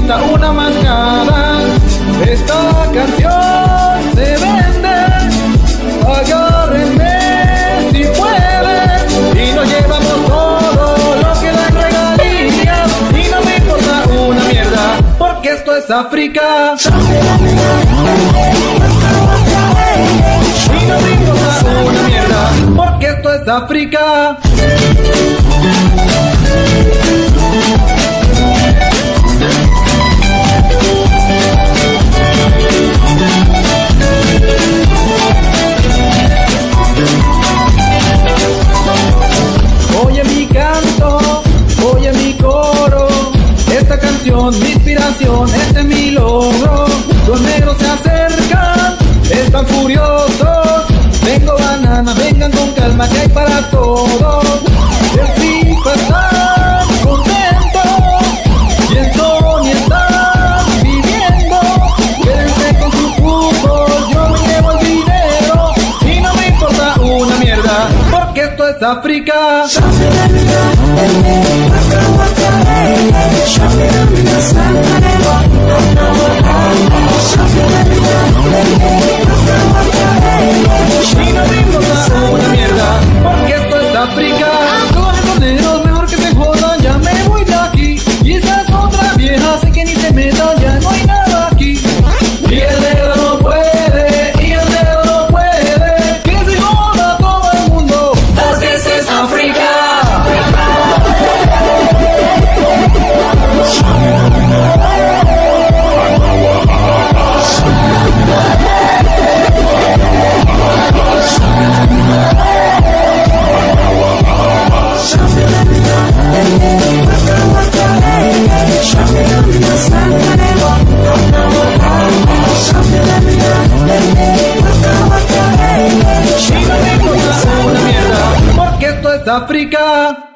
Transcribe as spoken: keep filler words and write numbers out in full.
necesita una mascada. Esta canción se vende, agárrenme si pueden, y nos llevamos todo lo que dan regalías, y no me importa una mierda, porque esto es África. Y no me importa una mierda, porque esto es África. Oye mi canto, oye mi coro, esta canción, mi inspiración, este es mi logro. Los negros se acercan, están furiosos. Vengo banana, vengan con calma que hay para todos. El FIFA está contento y el Sony está viviendo. Quédense con su fútbol, yo me llevo el dinero y no me importa una mierda, porque esto es África. Y no me importa una mierda, porque esto es África. Todos esos negros mejor que se jodan, ya me voy de aquí. Y esas otras viejas sé que ni se metan, ya no hay nada aquí. Y el negro no puede, y el negro no puede, que se joda todo el mundo, porque esto es África. Y no me importa una mierda, porque esto es África.